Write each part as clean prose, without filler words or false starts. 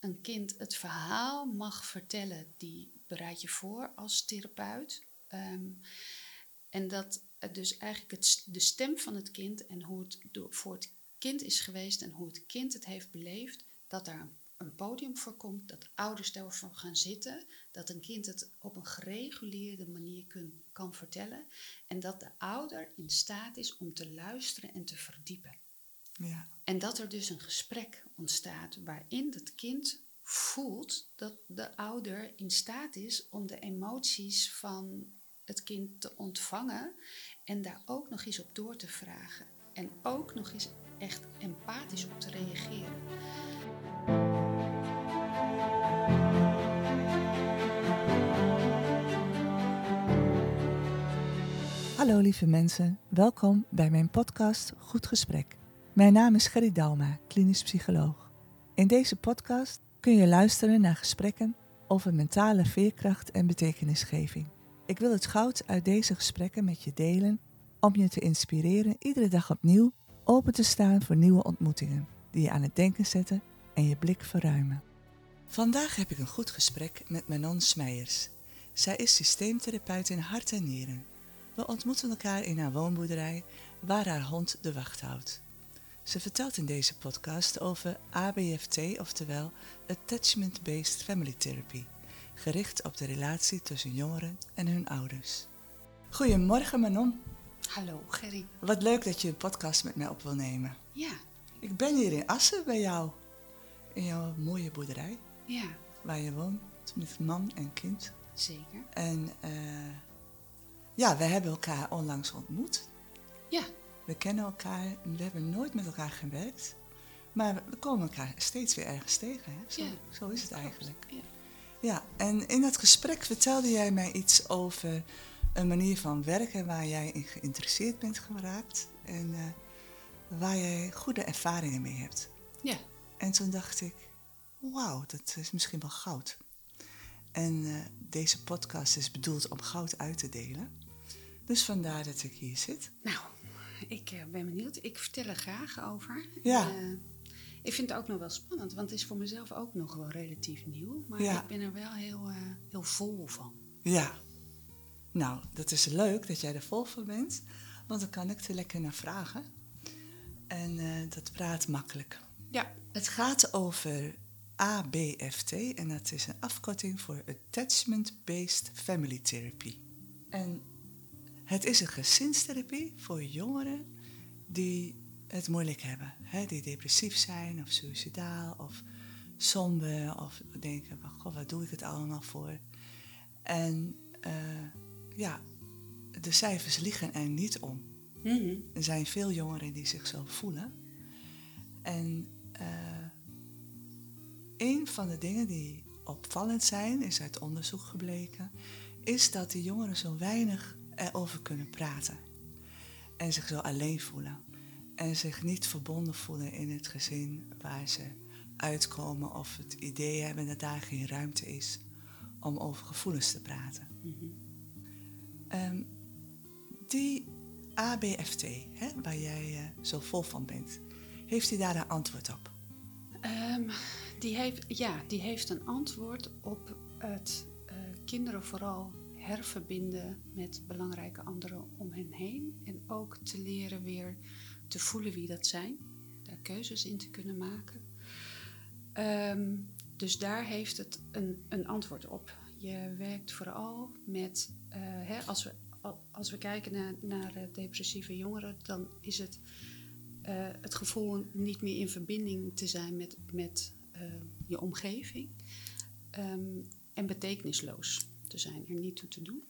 een kind het verhaal mag vertellen, die bereid je voor als therapeut. En dat dus eigenlijk de stem van het kind en hoe het voor het kind is geweest en hoe het kind het heeft beleefd, dat daar een podium voor komt, dat ouders daarvoor gaan zitten, dat een kind het op een gereguleerde manier kan vertellen en dat de ouder in staat is om te luisteren en te verdiepen. Ja. En dat er dus een gesprek ontstaat waarin het kind voelt dat de ouder in staat is om de emoties van het kind te ontvangen en daar ook nog eens op door te vragen. En ook nog eens echt empathisch op te reageren. Hallo lieve mensen, welkom bij mijn podcast Goed Gesprek. Mijn naam is Gerry Dauma, klinisch psycholoog. In deze podcast kun je luisteren naar gesprekken over mentale veerkracht en betekenisgeving. Ik wil het goud uit deze gesprekken met je delen om je te inspireren iedere dag opnieuw open te staan voor nieuwe ontmoetingen die je aan het denken zetten en je blik verruimen. Vandaag heb ik een goed gesprek met Manon Smeijers. Zij is systeemtherapeut in hart en nieren. We ontmoeten elkaar in haar woonboerderij waar haar hond de wacht houdt. Ze vertelt in deze podcast over ABFT, oftewel Attachment-Based Family Therapy, gericht op de relatie tussen jongeren en hun ouders. Goedemorgen Manon. Hallo Gerry. Wat leuk dat je een podcast met mij op wil nemen. Ja. Ik ben hier in Assen bij jou, in jouw mooie boerderij, ja, waar je woont met man en kind. zeker. En ja, we hebben elkaar onlangs ontmoet. Ja. We kennen elkaar en we hebben nooit met elkaar gewerkt. Maar we komen elkaar steeds weer ergens tegen. Hè? Zo is het eigenlijk. Ja. Ja, en in dat gesprek vertelde jij mij iets over een manier van werken waar jij in geïnteresseerd bent geraakt. En waar jij goede ervaringen mee hebt. Ja. En toen dacht ik, wauw, dat is misschien wel goud. En deze podcast is bedoeld om goud uit te delen. Dus vandaar dat ik hier zit. Nou, ik ben benieuwd. Ik vertel er graag over. Ja. Ik vind het ook nog wel spannend, want het is voor mezelf ook nog wel relatief nieuw. Maar Ja. ik ben er wel heel vol van. Ja. Nou, dat is leuk dat jij er vol van bent. Want dan kan ik er lekker naar vragen. En dat praat makkelijk. Ja. Het gaat over ABFT en dat is een afkorting voor Attachment-Based Family Therapy. En het is een gezinstherapie voor jongeren die het moeilijk hebben. Hè? Die depressief zijn of suïcidaal of somber of denken, goh, wat doe ik het allemaal voor? En ja, de cijfers liegen er niet om. Mm-hmm. Er zijn veel jongeren die zich zo voelen. En een van de dingen die opvallend zijn, is uit onderzoek gebleken, is dat die jongeren zo weinig erover kunnen praten. En zich zo alleen voelen. En zich niet verbonden voelen in het gezin waar ze uitkomen of het idee hebben dat daar geen ruimte is om over gevoelens te praten. Mm-hmm. Die ABFT, hè, waar jij zo vol van bent, heeft hij daar een antwoord op? Die heeft een antwoord op het kinderen vooral herverbinden met belangrijke anderen om hen heen. En ook te leren weer te voelen wie dat zijn. Daar keuzes in te kunnen maken. Dus daar heeft het een antwoord op. Je werkt vooral met, als we kijken naar depressieve jongeren, dan is het gevoel niet meer in verbinding te zijn met je omgeving. En betekenisloos te zijn, er niet toe te doen.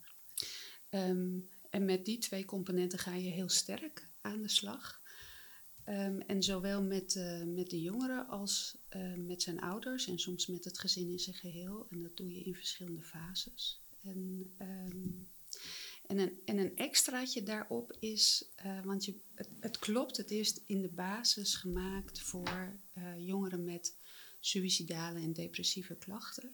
En met die twee componenten ga je heel sterk aan de slag. En zowel met de jongeren als met zijn ouders en soms met het gezin in zijn geheel. En dat doe je in verschillende fases. En een extraatje daarop is, want het klopt, het is in de basis gemaakt voor jongeren met suïcidale en depressieve klachten.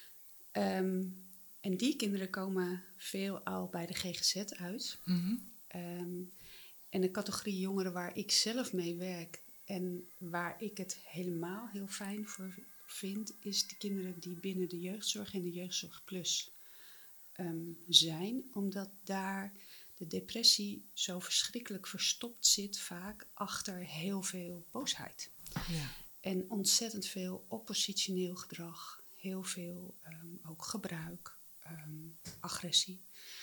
En die kinderen komen veelal bij de GGZ uit. Mm-hmm. En de categorie jongeren waar ik zelf mee werk en waar ik het helemaal heel fijn voor vind, is de kinderen die binnen de jeugdzorg en de jeugdzorg plus zijn. Omdat daar de depressie zo verschrikkelijk verstopt zit vaak achter heel veel boosheid. Ja. En ontzettend veel oppositioneel gedrag. Heel veel ook gebruik, agressie.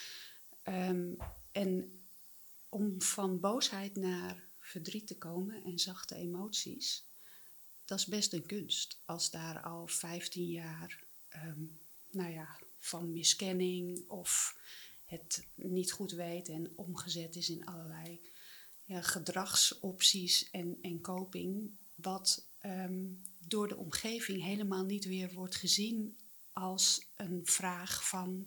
En om van boosheid naar verdriet te komen en zachte emoties, dat is best een kunst. Als daar al 15 jaar van miskenning of het niet goed weten en omgezet is in allerlei gedragsopties en coping, wat door de omgeving helemaal niet weer wordt gezien als een vraag van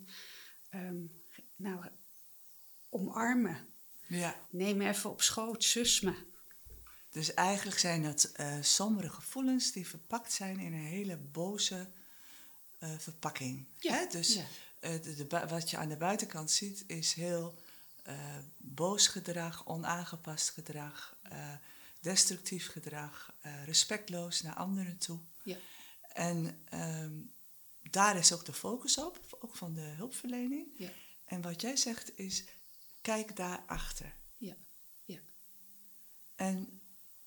omarmen. Ja. Neem me even op schoot, sus me. Dus eigenlijk zijn dat sombere gevoelens die verpakt zijn in een hele boze verpakking. Ja, Hè? Dus ja. wat je aan de buitenkant ziet is heel boos gedrag, onaangepast gedrag, destructief gedrag, respectloos naar anderen toe. Ja. En daar is ook de focus op, ook van de hulpverlening. Ja. En wat jij zegt is, kijk daarachter. Ja, ja. En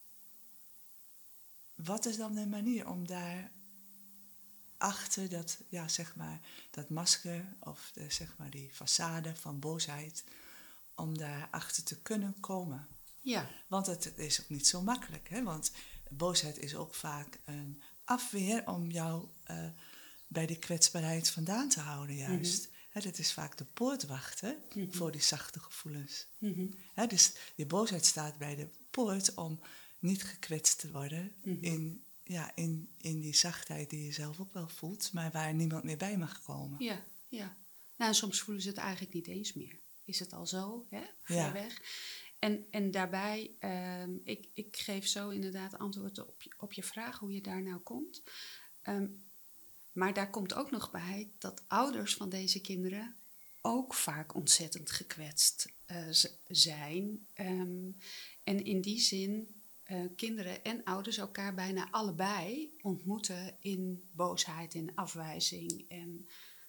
wat is dan de manier om daar achter dat, dat masker of die façade van boosheid, om daar achter te kunnen komen? Ja. Want het is ook niet zo makkelijk, hè? Want boosheid is ook vaak een afweer om jou bij die kwetsbaarheid vandaan te houden juist. Mm-hmm. Dat is vaak de poortwacht voor die zachte gevoelens. Mm-hmm. Dus die boosheid staat bij de poort om niet gekwetst te worden in die zachtheid die je zelf ook wel voelt, maar waar niemand meer bij mag komen. Ja, ja. Nou, soms voelen ze het eigenlijk niet eens meer. Is het al zo, ver weg? En daarbij, ik geef zo inderdaad antwoord op je vraag hoe je daar nou komt. Maar daar komt ook nog bij dat ouders van deze kinderen ook vaak ontzettend gekwetst zijn. En in die zin kinderen en ouders elkaar bijna allebei ontmoeten in boosheid en afwijzing en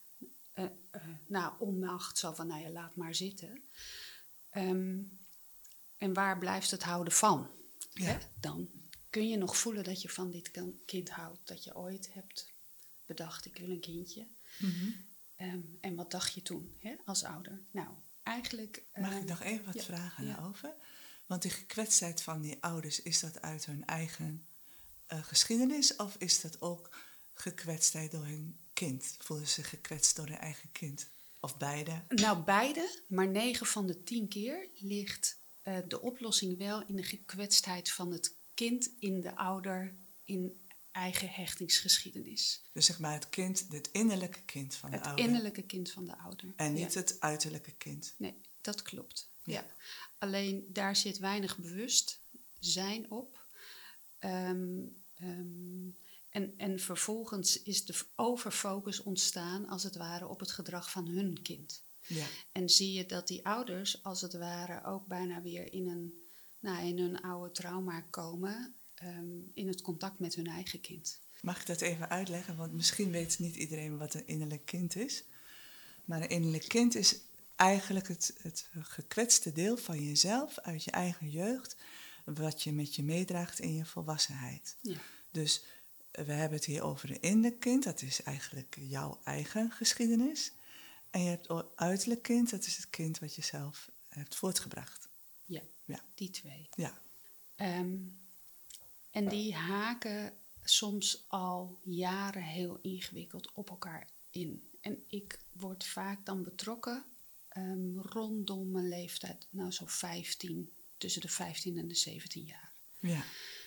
onmacht. Zo van, laat maar zitten. En waar blijft het houden van? Ja. Hè? Dan kun je nog voelen dat je van dit kind houdt. Dat je ooit hebt bedacht, ik wil een kindje. Mm-hmm. En wat dacht je toen als ouder? Nou, eigenlijk... Mag ik nog even wat vragen daarover? Want die gekwetstheid van die ouders, is dat uit hun eigen geschiedenis? Of is dat ook gekwetstheid door hun kind? Voelen ze zich gekwetst door hun eigen kind? Of beide? Nou, beide. Maar 9 van de 10 keer ligt de oplossing wel in de gekwetstheid van het kind in de ouder in eigen hechtingsgeschiedenis. Dus het kind, het innerlijke kind van de ouder. Het innerlijke kind van de ouder. En niet het uiterlijke kind. Nee, dat klopt. Ja. Alleen daar zit weinig bewustzijn op. En vervolgens is de overfocus ontstaan als het ware op het gedrag van hun kind. Ja. En zie je dat die ouders als het ware ook bijna weer in hun oude trauma komen, in het contact met hun eigen kind. Mag ik dat even uitleggen? Want misschien weet niet iedereen wat een innerlijk kind is. Maar een innerlijk kind is eigenlijk het gekwetste deel van jezelf uit je eigen jeugd, wat je met je meedraagt in je volwassenheid. Ja. Dus we hebben het hier over een innerlijk kind, dat is eigenlijk jouw eigen geschiedenis. En je hebt een uiterlijk kind, dat is het kind wat je zelf hebt voortgebracht. Ja. Die 2. Ja. En die haken soms al jaren heel ingewikkeld op elkaar in. En ik word vaak dan betrokken rondom mijn leeftijd, zo 15, tussen de 15 en de 17 jaar. Ja.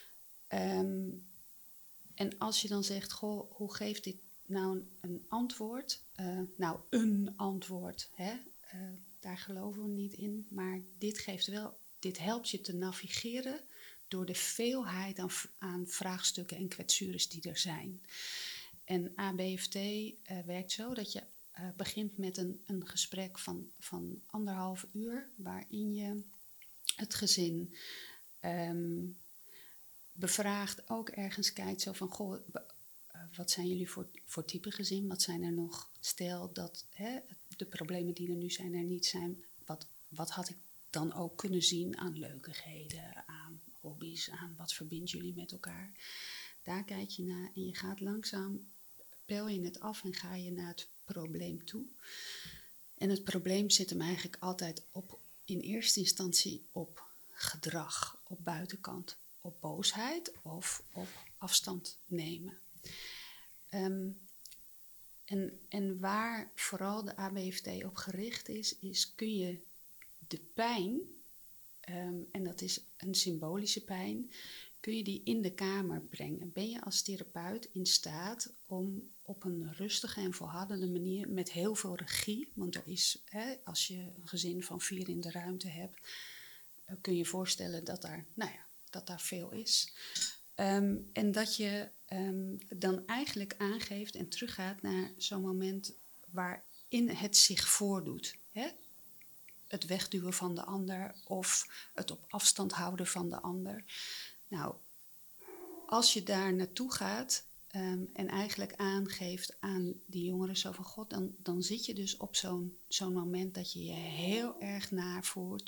En als je dan zegt, goh, hoe geeft dit nou een antwoord? Een antwoord, daar geloven we niet in. Maar dit helpt je te navigeren door de veelheid aan vraagstukken en kwetsures die er zijn. En ABFT werkt zo dat je begint met een gesprek van 1,5 uur, waarin je het gezin bevraagt, ook ergens kijkt zo van, goh, wat zijn jullie voor type gezin? Wat zijn er nog? Stel dat de problemen die er nu zijn er niet zijn. Wat had ik dan ook kunnen zien aan leukigheden, aan hobby's, aan wat verbindt jullie met elkaar? Daar kijk je naar en je gaat langzaam, pel je het af en ga je naar het probleem toe. En het probleem zit hem eigenlijk altijd in eerste instantie op gedrag, op buitenkant, op boosheid of op afstand nemen. En waar vooral de ABFT op gericht is kun je de pijn, en dat is een symbolische pijn, kun je die in de kamer brengen. Ben je als therapeut in staat om op een rustige en volhardende manier met heel veel regie, want er is, als je een gezin van 4 in de ruimte hebt, kun je je voorstellen dat daar veel is. En dat je dan eigenlijk aangeeft en teruggaat naar zo'n moment waarin het zich voordoet. Hè? Het wegduwen van de ander of het op afstand houden van de ander. Nou, als je daar naartoe gaat en eigenlijk aangeeft aan die jongeren zo van God, dan zit je dus op zo'n moment dat je je heel erg naar voelt.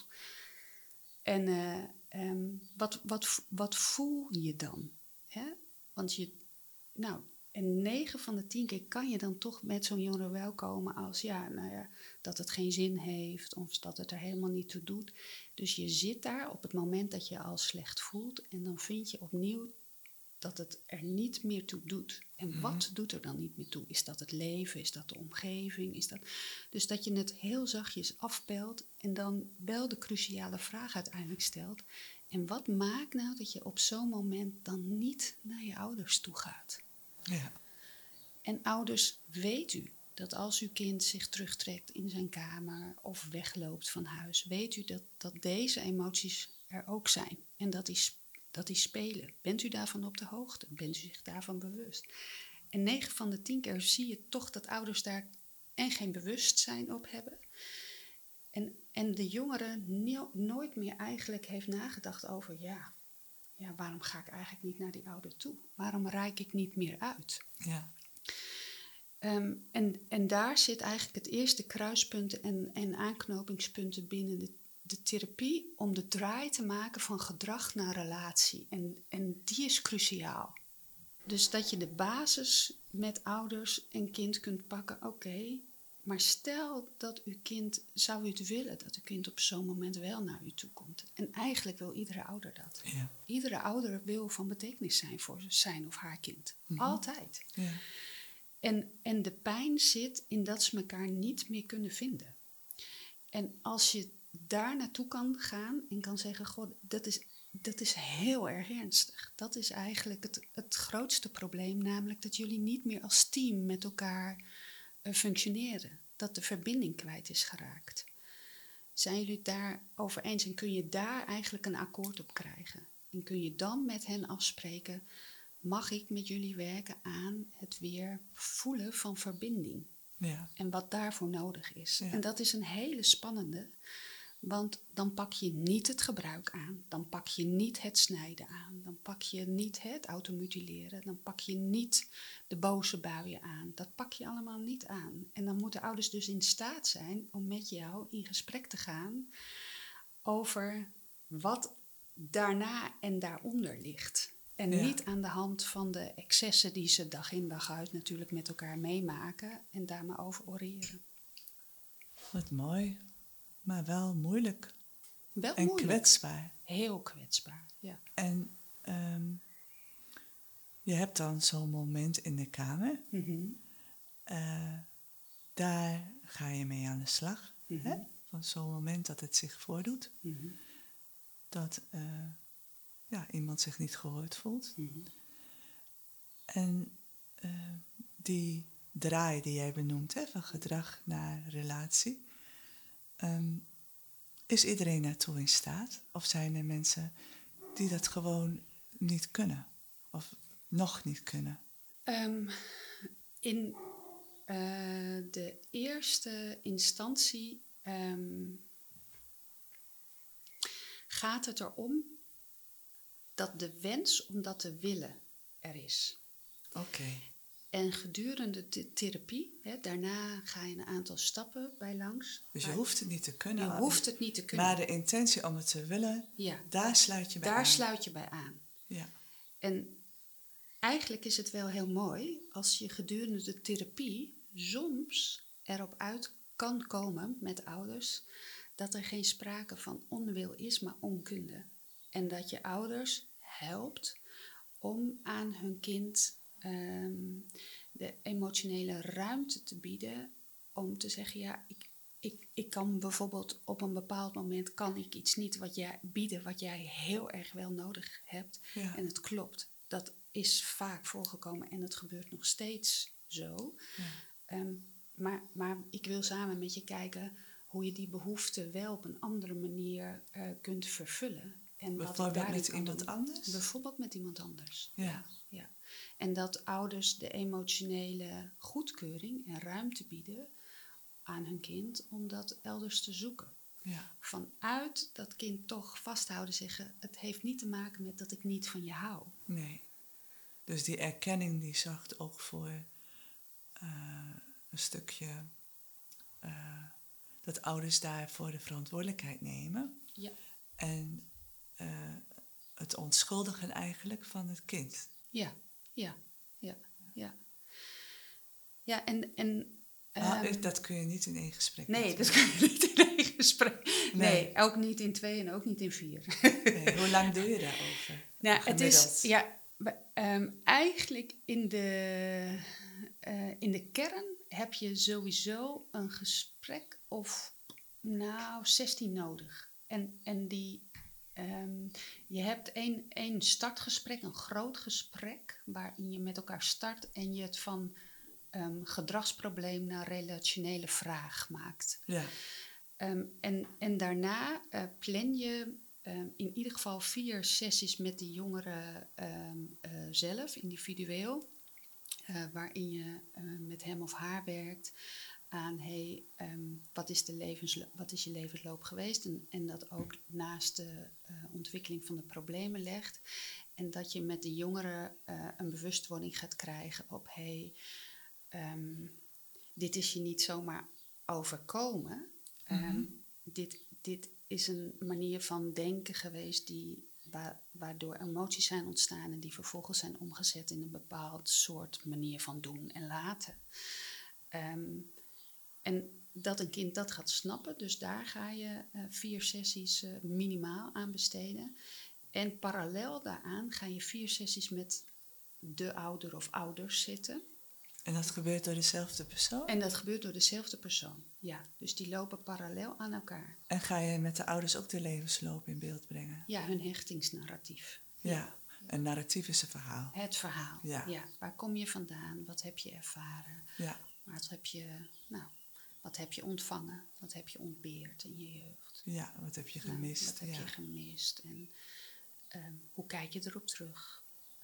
En wat voel je dan? Hè? Want en 9 van de 10 keer kan je dan toch met zo'n jongere wel komen als dat het geen zin heeft of dat het er helemaal niet toe doet. Dus je zit daar op het moment dat je je al slecht voelt en dan vind je opnieuw dat het er niet meer toe doet. En wat doet er dan niet meer toe? Is dat het leven? Is dat de omgeving? Dus dat je het heel zachtjes afpelt en dan wel de cruciale vraag uiteindelijk stelt. En wat maakt nou dat je op zo'n moment dan niet naar je ouders toe gaat? Ja. En ouders, weet u dat als uw kind zich terugtrekt in zijn kamer of wegloopt van huis, weet u dat deze emoties er ook zijn en dat die spelen. Bent u daarvan op de hoogte? Bent u zich daarvan bewust? En 9 van de 10 keer zie je toch dat ouders daar geen bewustzijn op hebben. En de jongere nooit meer eigenlijk heeft nagedacht over, waarom ga ik eigenlijk niet naar die ouder toe? Waarom reik ik niet meer uit? Ja. En daar zit eigenlijk het eerste kruispunten en aanknopingspunten binnen de therapie om de draai te maken van gedrag naar relatie. En die is cruciaal. Dus dat je de basis met ouders en kind kunt pakken, oké, maar stel dat uw kind, zou u het willen dat uw kind op zo'n moment wel naar u toe komt. En eigenlijk wil iedere ouder dat. Ja. Iedere ouder wil van betekenis zijn voor zijn of haar kind. Altijd. Ja. En de pijn zit in dat ze elkaar niet meer kunnen vinden. En als je daar naartoe kan gaan en kan zeggen, God, dat is heel erg ernstig. Dat is eigenlijk het grootste probleem, namelijk dat jullie niet meer als team met elkaar functioneren. Dat de verbinding kwijt is geraakt. Zijn jullie het daarover eens en kun je daar eigenlijk een akkoord op krijgen? En kun je dan met hen afspreken, mag ik met jullie werken aan het weer voelen van verbinding? Ja. En wat daarvoor nodig is. Ja. En dat is een hele spannende, want dan pak je niet het gebruik aan. Dan pak je niet het snijden aan. Dan pak je niet het automutileren. Dan pak je niet de boze buien aan. Dat pak je allemaal niet aan. En dan moeten ouders dus in staat zijn om met jou in gesprek te gaan over wat daarna en daaronder ligt. En niet aan de hand van de excessen die ze dag in dag uit natuurlijk met elkaar meemaken en daar maar over oreren. Wat mooi, maar wel moeilijk. Wel en moeilijk. Kwetsbaar. Heel kwetsbaar, ja. En je hebt dan zo'n moment in de kamer. Mm-hmm. Daar ga je mee aan de slag. Mm-hmm. Hè? Van zo'n moment dat het zich voordoet. Mm-hmm. Dat iemand zich niet gehoord voelt. Mm-hmm. En die draai die jij benoemt, van gedrag naar relatie. Is iedereen daartoe in staat? Of zijn er mensen die dat gewoon niet kunnen? Of nog niet kunnen? In de eerste instantie gaat het erom dat de wens om dat te willen er is. Oké. En gedurende de therapie, daarna ga je een aantal stappen bij langs. Dus je hoeft het niet te kunnen. Je hoeft het niet te kunnen. Maar de intentie om het te willen, daar sluit je bij aan. Daar sluit je bij aan. Ja. En eigenlijk is het wel heel mooi als je gedurende de therapie soms erop uit kan komen met ouders dat er geen sprake van onwil is, maar onkunde. En dat je ouders helpt om aan hun kind de emotionele ruimte te bieden om te zeggen, ja, ik kan bijvoorbeeld op een bepaald moment kan ik iets niet bieden wat jij heel erg wel nodig hebt. Ja. En het klopt. Dat is vaak voorgekomen en het gebeurt nog steeds zo. Ja. Maar ik wil samen met je kijken hoe je die behoefte wel op een andere manier kunt vervullen. En bijvoorbeeld met iemand anders? Bijvoorbeeld met iemand anders. Ja. Ja. En dat ouders de emotionele goedkeuring en ruimte bieden aan hun kind om dat elders te zoeken. Ja. Vanuit dat kind toch vasthouden, zeggen, het heeft niet te maken met dat ik niet van je hou. Nee. Dus die erkenning die zorgt ook voor een stukje dat ouders daarvoor de verantwoordelijkheid nemen. Ja. En het onschuldigen eigenlijk van het kind. Ja. Ja, dat kun je niet in één gesprek. Nee, dat kun je niet in één gesprek. Nee, ook niet in 2 en ook niet in 4. Nee, hoe lang doe je daarover? Nou, het is eigenlijk in de kern heb je sowieso een gesprek of 16 nodig. En die je hebt één startgesprek, een groot gesprek, waarin je met elkaar start en je het van gedragsprobleem naar relationele vraag maakt. Ja. En daarna plan je in ieder geval 4 sessies met de jongeren zelf, individueel, waarin je met hem of haar werkt aan wat is je levensloop geweest en dat ook naast de ontwikkeling van de problemen legt. En dat je met de jongeren een bewustwording gaat krijgen op dit is je niet zomaar overkomen. Dit is een manier van denken geweest waardoor emoties zijn ontstaan en die vervolgens zijn omgezet in een bepaald soort manier van doen en laten. En dat een kind dat gaat snappen, dus daar ga je 4 sessies minimaal aan besteden. En parallel daaraan ga je 4 sessies met de ouder of ouders zitten. En dat gebeurt door dezelfde persoon? En dat gebeurt door dezelfde persoon, ja. Dus die lopen parallel aan elkaar. En ga je met de ouders ook de levensloop in beeld brengen? Ja, hun hechtingsnarratief. Ja, een narratief is een verhaal. Het verhaal, ja. Waar kom je vandaan? Wat heb je ervaren? Ja. Wat heb je ontvangen? Wat heb je ontbeerd in je jeugd? Ja, wat heb je gemist? Wat heb je gemist? En hoe kijk je erop terug?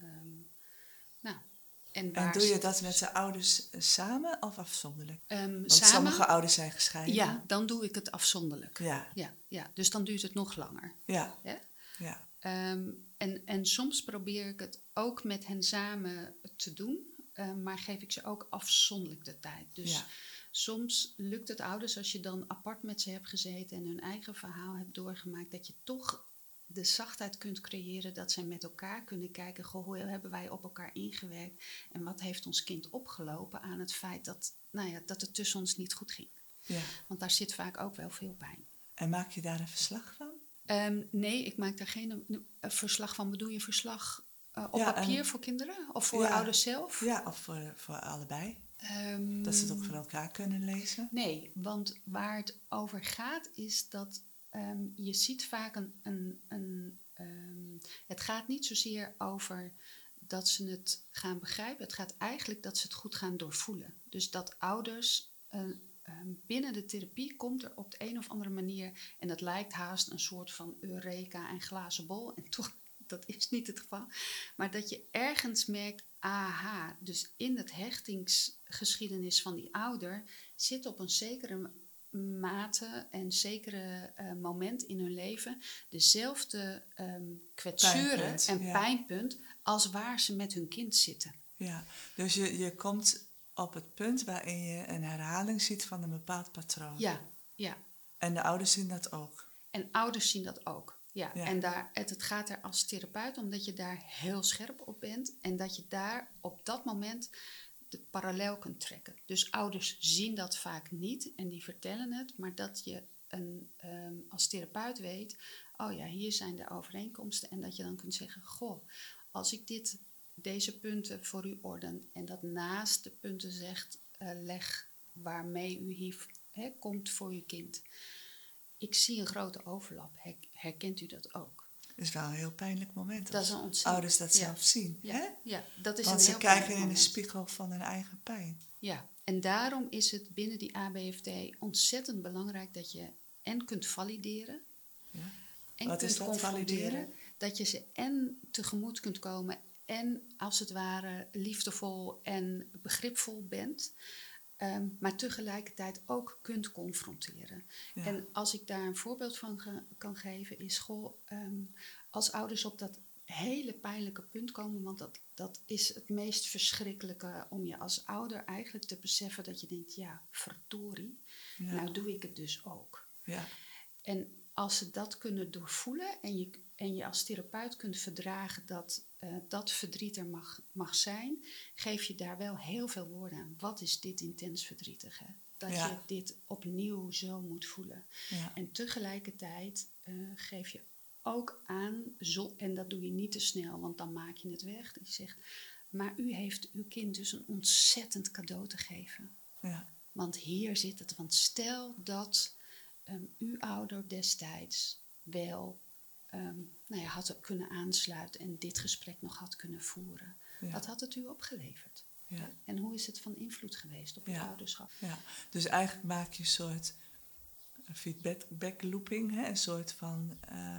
En doe je dat met de ouders samen of afzonderlijk? Want samen, sommige ouders zijn gescheiden. Ja, dan doe ik het afzonderlijk. Ja. Dus dan duurt het nog langer. Ja. Ja? En soms probeer ik het ook met hen samen te doen. Maar geef ik ze ook afzonderlijk de tijd. Dus soms lukt het ouders, als je dan apart met ze hebt gezeten en hun eigen verhaal hebt doorgemaakt, dat je toch de zachtheid kunt creëren dat zij met elkaar kunnen kijken, hoe hebben wij op elkaar ingewerkt en wat heeft ons kind opgelopen aan het feit dat het tussen ons niet goed ging. Ja. Want daar zit vaak ook wel veel pijn. En maak je daar een verslag van? Nee, ik maak daar geen verslag van. Bedoel je verslag op papier voor kinderen? Of voor ouders zelf? Ja, of voor allebei. Dat ze het ook van elkaar kunnen lezen? Nee, want waar het over gaat is dat je ziet vaak het gaat niet zozeer over dat ze het gaan begrijpen. Het gaat eigenlijk dat ze het goed gaan doorvoelen. Dus dat ouders binnen de therapie komt er op de een of andere manier, en dat lijkt haast een soort van eureka en glazen bol, en toch, dat is niet het geval, maar dat je ergens merkt, aha, dus in het hechtingsgeschiedenis van die ouder zit op een zekere mate en zekere moment in hun leven dezelfde kwetsuren en pijnpunt als waar ze met hun kind zitten. Ja, dus je komt op het punt waarin je een herhaling ziet van een bepaald patroon. Ja, ja. En de ouders zien dat ook. En ouders zien dat ook. Ja. Ja. En het gaat er als therapeut om dat je daar heel scherp op bent. En dat je daar op dat moment de parallel kunt trekken. Dus ouders zien dat vaak niet en die vertellen het. Maar dat je als therapeut weet, oh ja, hier zijn de overeenkomsten. En dat je dan kunt zeggen, goh, als ik deze punten voor u orden en dat naast de punten leg waarmee u hier komt voor uw kind. Ik zie een grote overlap. Herkent u dat ook? Het is wel een heel pijnlijk moment Dat is als een ontzettend, ouders dat zelf zien. Ja, Hè? ja, dat is Want een ze heel kijken pijnlijk in de moment. spiegel van hun eigen pijn. Ja, en daarom is het binnen die ABFT ontzettend belangrijk dat je en kunt valideren. Ja. En Wat kunt is dat, confronteren. valideren? Dat je ze en tegemoet kunt komen en als het ware liefdevol en begripvol bent. Maar tegelijkertijd ook kunt confronteren. Ja. En als ik daar een voorbeeld van kan geven, is als ouders op dat hele pijnlijke punt komen, want dat is het meest verschrikkelijke om je als ouder eigenlijk te beseffen dat je denkt, ja, verdorie, nou doe ik het dus ook. Ja. En als ze dat kunnen doorvoelen en je als therapeut kunt verdragen dat verdriet er mag zijn, geef je daar wel heel veel woorden aan. Wat is dit intens verdrietige? Dat je dit opnieuw zo moet voelen. Ja. En tegelijkertijd geef je ook aan, en dat doe je niet te snel, want dan maak je het weg. Dat je zegt, maar u heeft uw kind dus een ontzettend cadeau te geven. Ja. Want hier zit het. Want stel dat uw ouder destijds wel had kunnen aansluiten en dit gesprek nog had kunnen voeren. Ja. Wat had het u opgeleverd? Ja. En hoe is het van invloed geweest op het ouderschap? Ja. Dus eigenlijk maak je een soort feedback looping, hè? Een soort van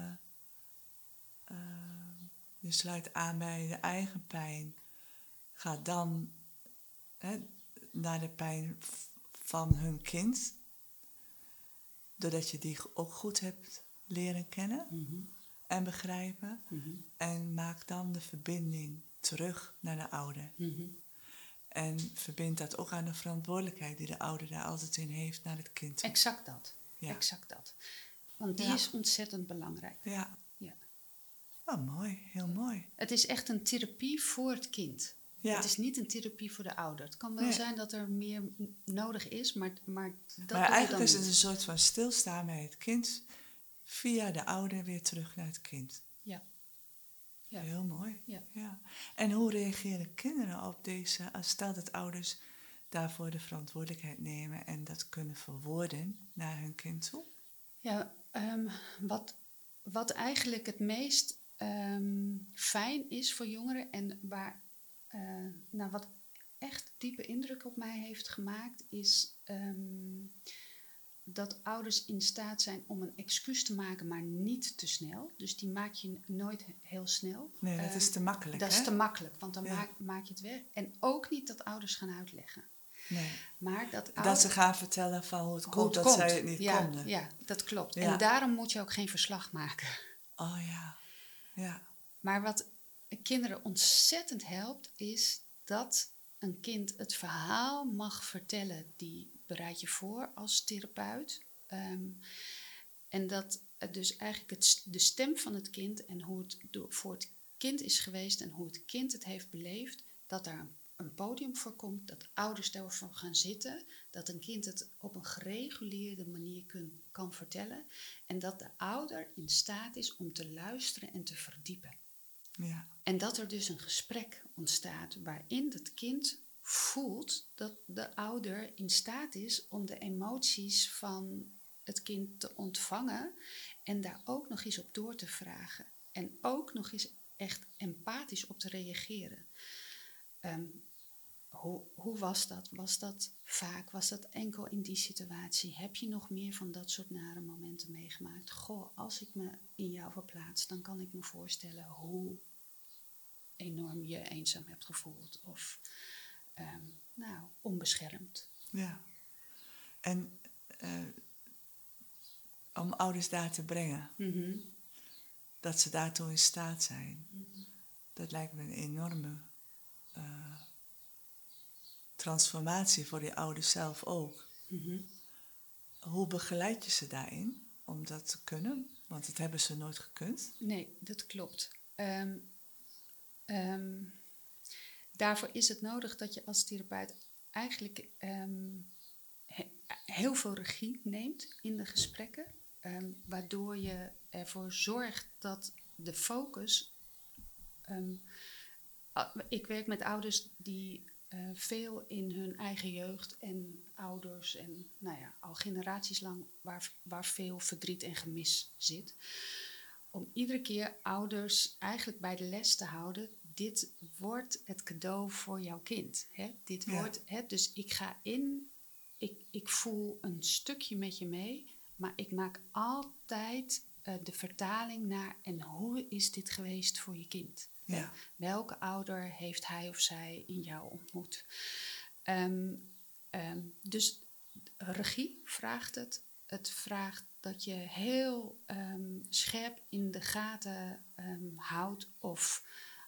je sluit aan bij je eigen pijn. Ga dan naar de pijn van hun kind. Doordat je die ook goed hebt leren kennen en begrijpen. En maak dan de verbinding terug naar de ouder. En verbind dat ook aan de verantwoordelijkheid die de ouder daar altijd in heeft naar het kind. Exact dat. Ja. Exact dat. Want die is ontzettend belangrijk. Ja. Ja. Oh, mooi. Heel mooi. Het is echt een therapie voor het kind. Ja. Het is niet een therapie voor de ouder. Het kan wel zijn dat er meer nodig is, maar eigenlijk is het een soort van stilstaan bij het kind, via de ouder weer terug naar het kind. Ja. Ja. Heel mooi. Ja. Ja. En hoe reageren kinderen op deze, stel dat ouders daarvoor de verantwoordelijkheid nemen en dat kunnen verwoorden naar hun kind toe? Ja, wat eigenlijk het meest fijn is voor jongeren en wat echt diepe indruk op mij heeft gemaakt, is dat ouders in staat zijn om een excuus te maken, maar niet te snel. Dus die maak je nooit heel snel. Nee, dat is te makkelijk. Dat hè? is te makkelijk, want dan maak je het weg. En ook niet dat ouders gaan uitleggen. Nee. Maar dat ze gaan vertellen van hoe het komt, dat zij het niet konden. Ja, dat klopt. Ja. En daarom moet je ook geen verslag maken. Oh ja. Ja. Maar wat kinderen ontzettend helpt, is dat een kind het verhaal mag vertellen. Die bereid je voor als therapeut. En dat dus eigenlijk de stem van het kind en hoe het voor het kind is geweest en hoe het kind het heeft beleefd, dat daar een podium voor komt, dat ouders daarvoor gaan zitten, dat een kind het op een gereguleerde manier kan vertellen en dat de ouder in staat is om te luisteren en te verdiepen. Ja. En dat er dus een gesprek ontstaat waarin het kind voelt dat de ouder in staat is om de emoties van het kind te ontvangen en daar ook nog eens op door te vragen. En ook nog eens echt empathisch op te reageren. Hoe was dat? Was dat vaak? Was dat enkel in die situatie? Heb je nog meer van dat soort nare momenten meegemaakt? Goh, als ik me in jou verplaats, dan kan ik me voorstellen hoe enorm je eenzaam hebt gevoeld. Of onbeschermd. Ja. En om ouders daar te brengen. Dat ze daartoe in staat zijn. Dat lijkt me een enorme transformatie voor die ouders zelf ook. Mm-hmm. Hoe begeleid je ze daarin om dat te kunnen? Want dat hebben ze nooit gekund. Nee, dat klopt. Daarvoor is het nodig dat je als therapeut eigenlijk heel veel regie neemt in de gesprekken. Waardoor je ervoor zorgt dat de focus... ik werk met ouders die veel in hun eigen jeugd en ouders en al generaties lang waar veel verdriet en gemis zit. Om iedere keer ouders eigenlijk bij de les te houden. Dit wordt het cadeau voor jouw kind. Hè? Dit wordt, dus ik ga in, ik voel een stukje met je mee, maar ik maak altijd de vertaling naar en hoe is dit geweest voor je kind? Ja. Welke ouder heeft hij of zij in jou ontmoet? Dus regie vraagt het. Het vraagt dat je heel scherp in de gaten houdt of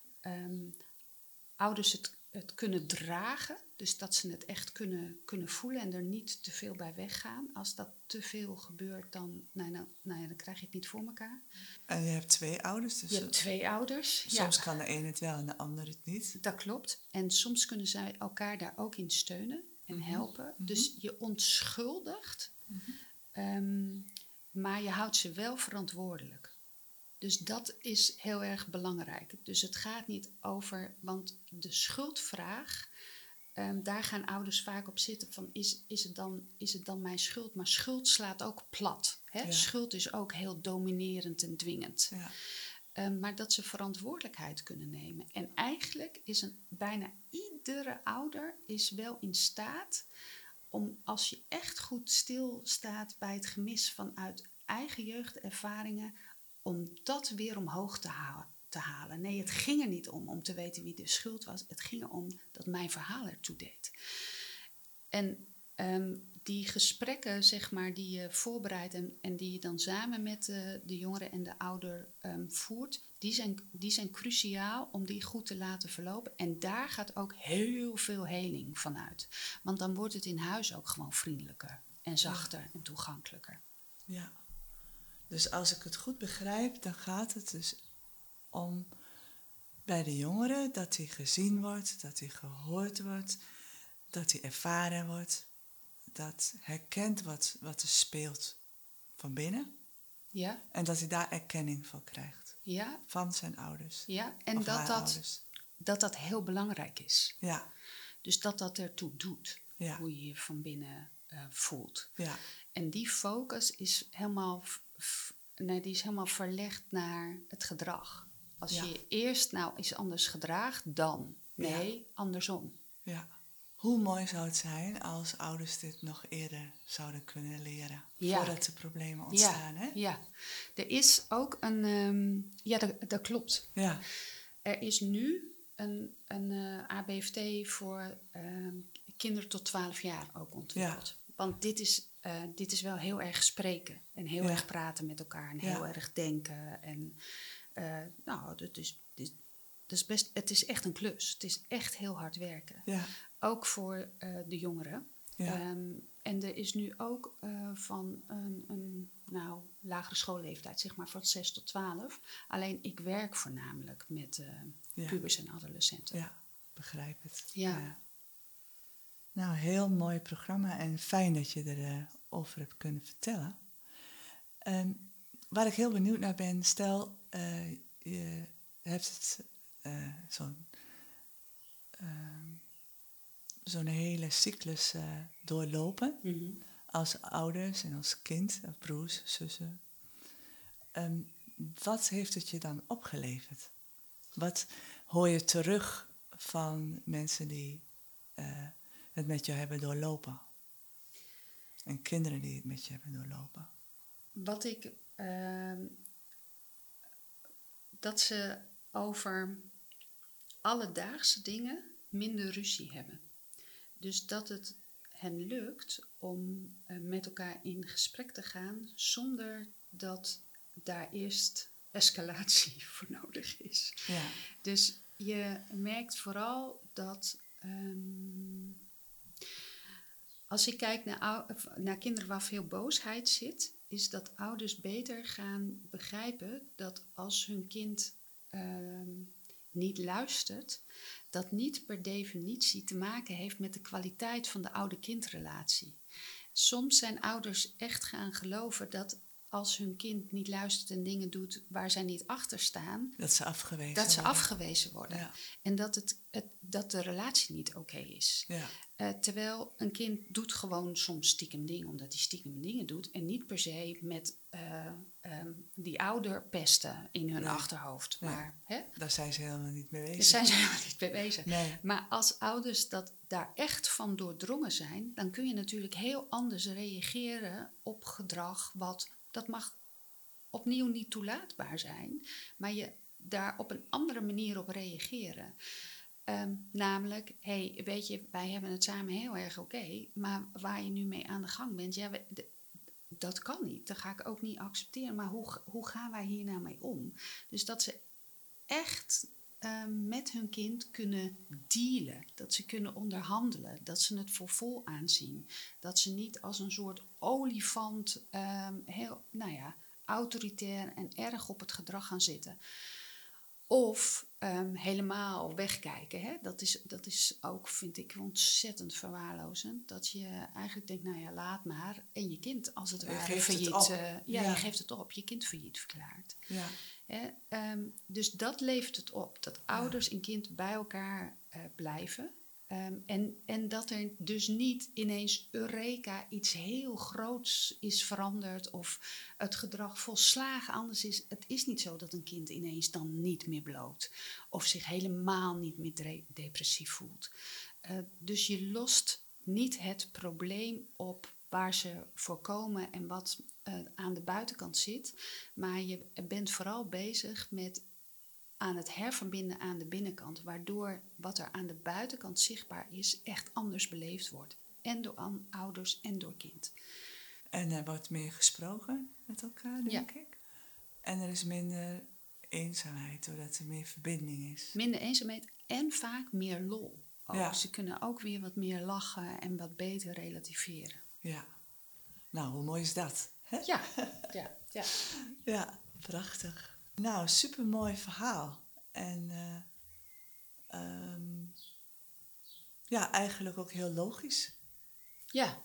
ouders het kunnen dragen. Dus dat ze het echt kunnen voelen en er niet te veel bij weggaan. Als dat te veel gebeurt, dan krijg je het niet voor elkaar. En je hebt 2 ouders? Dus je hebt 2 ouders. Soms kan de een het wel en de ander het niet. Dat klopt. En soms kunnen zij elkaar daar ook in steunen en helpen. Mm-hmm. Dus je onschuldigt, maar je houdt ze wel verantwoordelijk. Dus dat is heel erg belangrijk. Dus het gaat niet over, want de schuldvraag, daar gaan ouders vaak op zitten van is het dan mijn schuld? Maar schuld slaat ook plat. Hè? Ja. Schuld is ook heel dominerend en dwingend. Ja. Maar dat ze verantwoordelijkheid kunnen nemen. En eigenlijk is bijna iedere ouder is wel in staat om, als je echt goed stilstaat bij het gemis vanuit eigen jeugdervaringen, om dat weer omhoog te halen. Nee, het ging er niet om te weten wie de schuld was. Het ging erom dat mijn verhaal ertoe deed. En die gesprekken, zeg maar, die je voorbereidt en die je dan samen met de jongere en de ouder voert, die zijn cruciaal om die goed te laten verlopen. En daar gaat ook heel veel heling van uit. Want dan wordt het in huis ook gewoon vriendelijker en zachter en toegankelijker. Ja. Dus als ik het goed begrijp, dan gaat het dus om bij de jongere dat hij gezien wordt, dat hij gehoord wordt, dat hij ervaren wordt, dat herkent wat er speelt van binnen. Ja. En dat hij daar erkenning voor krijgt. Ja. Van zijn ouders. Ja, en dat heel belangrijk is. Ja. Dus dat ertoe doet, hoe je je van binnen voelt. Ja. En die focus is helemaal verlegd naar het gedrag. Als je je eerst iets anders gedraagt, dan. Nee, andersom. Ja. Hoe mooi zou het zijn als ouders dit nog eerder zouden kunnen leren. Ja. Voordat de problemen ontstaan, hè? Ja, er is ook een... dat klopt. Ja. Er is nu een ABFT voor kinderen tot 12 jaar ook ontwikkeld. Ja. Want dit is wel heel erg spreken. En heel erg praten met elkaar. En heel erg denken. En het is echt een klus. Het is echt heel hard werken. Ja. Ook voor de jongeren. Ja. En er is nu ook van een lagere schoolleeftijd, zeg maar van 6 tot 12. Alleen ik werk voornamelijk met pubers en adolescenten. Ja, begrijp het. Ja. Nou, heel mooi programma en fijn dat je erover hebt kunnen vertellen. Waar ik heel benieuwd naar ben, stel je hebt zo'n hele cyclus doorlopen. Mm-hmm. Als ouders en als kind, of broers, zussen. Wat heeft het je dan opgeleverd? Wat hoor je terug van mensen die het met je hebben doorlopen? En kinderen die het met je hebben doorlopen? Dat ze over alledaagse dingen minder ruzie hebben. Dus dat het hen lukt om met elkaar in gesprek te gaan zonder dat daar eerst escalatie voor nodig is. Ja. Dus je merkt vooral dat Als ik kijk naar kinderen waar veel boosheid zit, is dat ouders beter gaan begrijpen dat als hun kind niet luistert, dat niet per definitie te maken heeft met de kwaliteit van de ouder-kindrelatie. Soms zijn ouders echt gaan geloven dat als hun kind niet luistert en dingen doet waar zij niet achter staan, Dat ze afgewezen worden. Ja. En dat de relatie niet oké is. Ja. Terwijl een kind doet gewoon soms stiekem dingen omdat hij stiekem dingen doet en niet per se met die ouder pesten in hun achterhoofd. Nee. Maar, daar zijn ze helemaal niet mee bezig. Daar zijn ze helemaal niet mee bezig. Nee. Maar als ouders daar echt van doordrongen zijn, dan kun je natuurlijk heel anders reageren op gedrag dat mag opnieuw niet toelaatbaar zijn, maar je daar op een andere manier op reageren. Namelijk, weet je, wij hebben het samen heel erg oké, maar waar je nu mee aan de gang bent, dat kan niet. Dat ga ik ook niet accepteren. Maar hoe gaan wij hier nou mee om? Dus dat ze echt met hun kind kunnen dealen. Dat ze kunnen onderhandelen. Dat ze het voor vol aanzien. Dat ze niet als een soort olifant heel, autoritair en erg op het gedrag gaan zitten. Of helemaal wegkijken. Hè? Dat is ook, vind ik, ontzettend verwaarlozend. Dat je eigenlijk denkt, laat maar. En je kind, als het ware, failliet. Je geeft het op. Je kind failliet verklaart. Ja. Dus dat levert het op. Dat ouders en kind bij elkaar blijven. En dat er dus niet ineens Eureka iets heel groots is veranderd of het gedrag volslagen anders is. Het is niet zo dat een kind ineens dan niet meer bloot of zich helemaal niet meer depressief voelt. Dus je lost niet het probleem op waar ze voor komen en wat aan de buitenkant zit. Maar je bent vooral bezig met aan het herverbinden aan de binnenkant, waardoor wat er aan de buitenkant zichtbaar is, echt anders beleefd wordt. En door ouders en door kind. En er wordt meer gesproken met elkaar, denk ik. En er is minder eenzaamheid, doordat er meer verbinding is. Minder eenzaamheid en vaak meer lol. Ja. Ze kunnen ook weer wat meer lachen en wat beter relativeren. Ja. Nou, hoe mooi is dat? Hè? Ja. Ja, prachtig. Nou, supermooi verhaal. En eigenlijk ook heel logisch. Ja.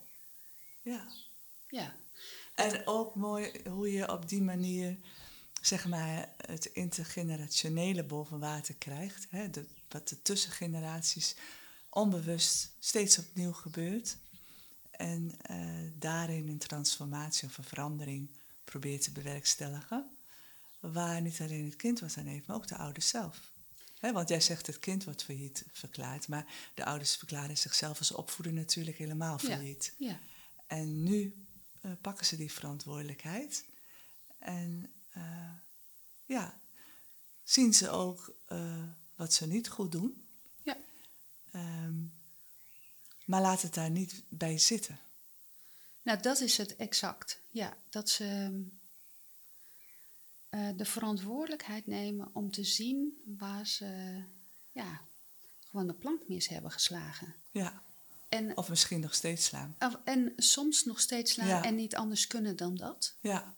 En ook mooi hoe je op die manier, zeg maar, het intergenerationele boven water krijgt. Hè? Wat de tussengeneraties onbewust steeds opnieuw gebeurt. En daarin een transformatie of een verandering probeert te bewerkstelligen. Waar niet alleen het kind wat aan heeft, maar ook de ouders zelf. Want jij zegt het kind wordt failliet verklaard, maar de ouders verklaren zichzelf als opvoeder natuurlijk helemaal failliet. Ja. En nu pakken ze die verantwoordelijkheid. En zien ze ook wat ze niet goed doen. Ja. Maar laat het daar niet bij zitten. Nou, dat is het exact. Ja, dat ze de verantwoordelijkheid nemen om te zien waar ze gewoon de plank mis hebben geslagen. Ja, of misschien nog steeds slaan. En soms nog steeds slaan en niet anders kunnen dan dat. Ja.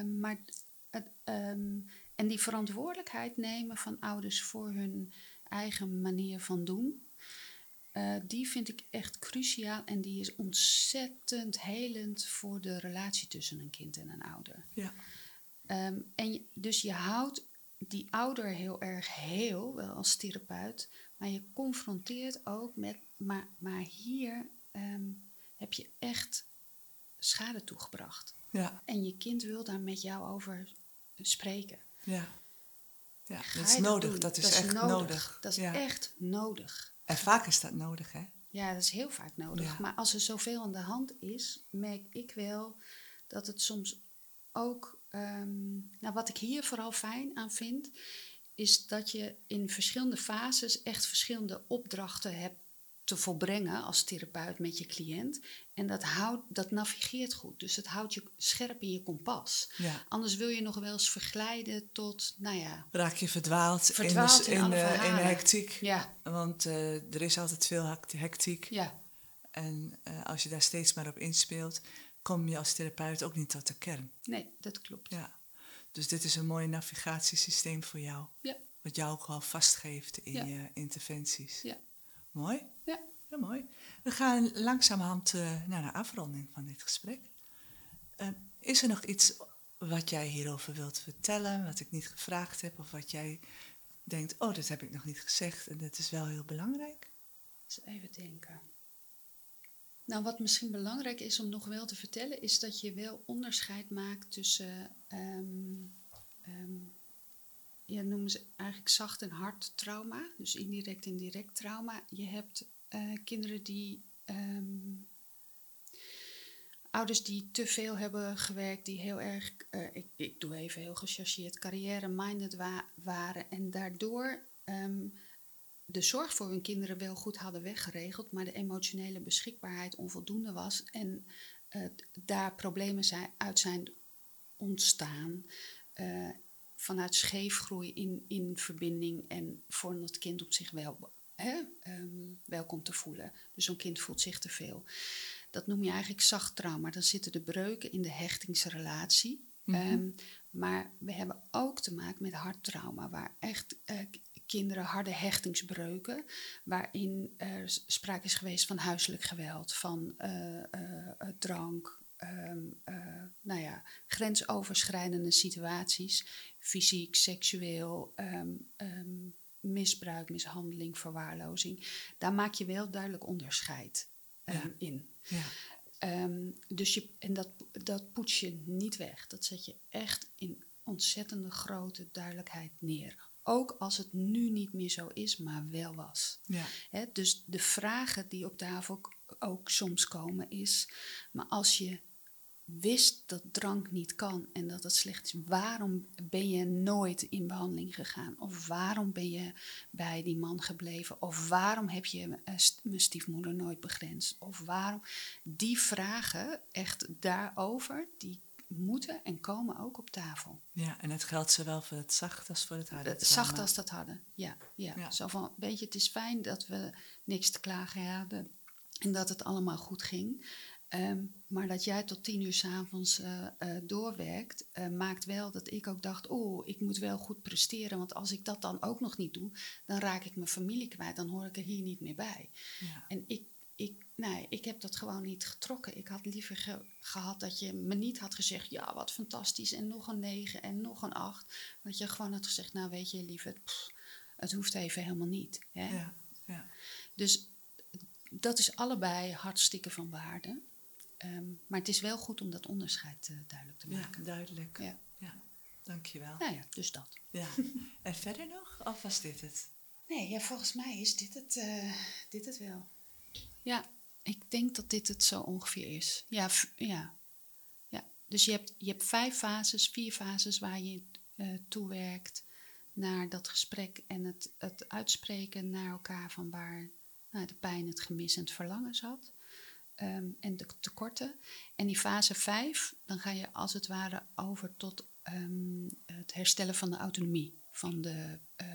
En die verantwoordelijkheid nemen van ouders voor hun eigen manier van doen, die vind ik echt cruciaal en die is ontzettend helend voor de relatie tussen een kind en een ouder. Ja. Dus je houdt die ouder heel erg heel, wel als therapeut, maar je confronteert ook met, maar hier heb je echt schade toegebracht. Ja. En je kind wil daar met jou over spreken. Ja, dat is nodig. Dat is echt nodig. Dat is echt nodig. En vaak is dat nodig, hè? Ja, dat is heel vaak nodig. Ja. Maar als er zoveel aan de hand is, merk ik wel dat het soms ook... wat ik hier vooral fijn aan vind, is dat je in verschillende fases echt verschillende opdrachten hebt te volbrengen als therapeut met je cliënt. En dat navigeert goed. Dus het houdt je scherp in je kompas. Ja. Anders wil je nog wel eens verglijden tot, raak je verdwaald in de hectiek. Ja. Want er is altijd veel hectiek. Ja. En als je daar steeds maar op inspeelt, kom je als therapeut ook niet tot de kern. Nee, dat klopt. Ja. Dus dit is een mooi navigatiesysteem voor jou. Ja. Wat jou ook al vastgeeft in je interventies. Ja. Mooi? Ja. Ja, mooi. We gaan langzamerhand naar de afronding van dit gesprek. Is er nog iets wat jij hierover wilt vertellen, wat ik niet gevraagd heb, of wat jij denkt, oh, dat heb ik nog niet gezegd en dat is wel heel belangrijk? Dus even denken. Nou, wat misschien belangrijk is om nog wel te vertellen, is dat je wel onderscheid maakt tussen, noemen ze eigenlijk zacht en hard trauma, dus indirect en direct trauma. Je hebt kinderen die, ouders die te veel hebben gewerkt, die heel erg, ik doe even heel gechargeerd, carrière-minded waren en daardoor de zorg voor hun kinderen wel goed hadden weggeregeld, maar de emotionele beschikbaarheid onvoldoende was en daar problemen uit zijn ontstaan vanuit scheefgroei in verbinding en voor het kind op zich wel welkom te voelen. Dus zo'n kind voelt zich te veel. Dat noem je eigenlijk zacht trauma. Dan zitten de breuken in de hechtingsrelatie. Mm-hmm. Maar we hebben ook te maken met hard trauma, waar echt kinderen harde hechtingsbreuken, waarin sprake is geweest van huiselijk geweld, van drank, grensoverschrijdende situaties, fysiek, seksueel, misbruik, mishandeling, verwaarlozing. Daar maak je wel duidelijk onderscheid in. Ja. Dus dat poets je niet weg. Dat zet je echt in ontzettende grote duidelijkheid neer. Ook als het nu niet meer zo is, maar wel was. Ja. Dus de vragen die op tafel ook soms komen is, maar als je wist dat drank niet kan en dat het slecht is, waarom ben je nooit in behandeling gegaan? Of waarom ben je bij die man gebleven? Of waarom heb je mijn stiefmoeder nooit begrensd? Of waarom? Die vragen echt daarover, die moeten en komen ook op tafel. Ja, en het geldt zowel voor het zacht als voor het harde. Het zacht als dat harde, ja. Zo van, weet je, het is fijn dat we niks te klagen hadden en dat het allemaal goed ging. Maar dat jij tot 10:00 'avonds doorwerkt, maakt wel dat ik ook dacht, ik moet wel goed presteren. Want als ik dat dan ook nog niet doe, dan raak ik mijn familie kwijt. Dan hoor ik er hier niet meer bij. Ja. En ik heb dat gewoon niet getrokken. Ik had liever gehad dat je me niet had gezegd, ja, wat fantastisch. En nog een 9 en nog een 8. Dat je gewoon had gezegd, nou weet je, lieve, het hoeft even helemaal niet. Hè? Ja, ja. Dus dat is allebei hartstikke van waarde. Maar het is wel goed om dat onderscheid duidelijk te maken. Ja, duidelijk. Ja. Dankjewel. Nou ja, dus dat. Ja. En verder nog? Of was dit het? Nee, ja, volgens mij is dit het wel. Ja, ik denk dat dit het zo ongeveer is. Ja. Dus je hebt 4 fases waar je toewerkt naar dat gesprek en het uitspreken naar elkaar van waar de pijn, het gemis en het verlangen zat. En de tekorten. En die fase 5, dan ga je als het ware over tot het herstellen van de autonomie van de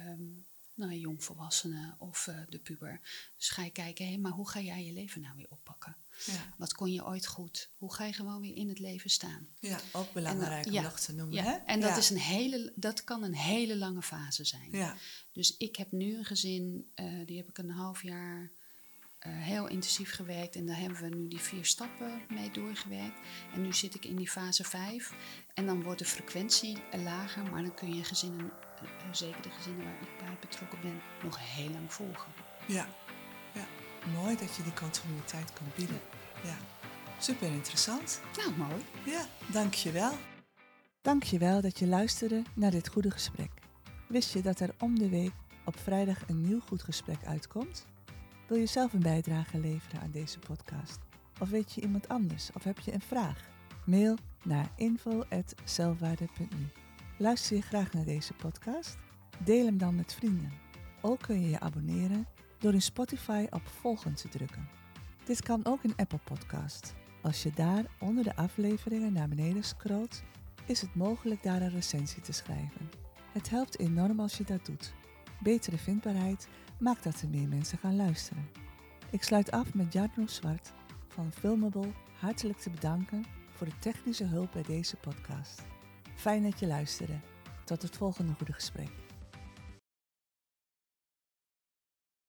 jongvolwassenen of de puber. Dus ga je kijken, maar hoe ga jij je leven nou weer oppakken? Ja. Wat kon je ooit goed? Hoe ga je gewoon weer in het leven staan? Ja, ook belangrijk om nog te noemen. Ja. Hè? En dat kan een hele lange fase zijn. Ja. Dus ik heb nu een gezin, die heb ik een half jaar heel intensief gewerkt. En daar hebben we nu die 4 stappen mee doorgewerkt. En nu zit ik in die fase 5. En dan wordt de frequentie lager. Maar dan kun je gezinnen, zeker de gezinnen waar ik bij betrokken ben, nog heel lang volgen. Ja. Mooi dat je die continuïteit kan bieden. Ja. Super interessant. Nou, mooi. Ja, dankjewel. Dankjewel dat je luisterde naar dit goede gesprek. Wist je dat er om de week op vrijdag een nieuw goed gesprek uitkomt? Wil je zelf een bijdrage leveren aan deze podcast? Of weet je iemand anders? Of heb je een vraag? Mail naar info@zelfwaarde.nu. Luister je graag naar deze podcast? Deel hem dan met vrienden. Ook kun je je abonneren door in Spotify op volgen te drukken. Dit kan ook in Apple Podcast. Als je daar onder de afleveringen naar beneden scrolt, is het mogelijk daar een recensie te schrijven. Het helpt enorm als je dat doet. Betere vindbaarheid maakt dat er meer mensen gaan luisteren. Ik sluit af met Jarno Zwart van Filmable hartelijk te bedanken voor de technische hulp bij deze podcast. Fijn dat je luisterde. Tot het volgende goede gesprek.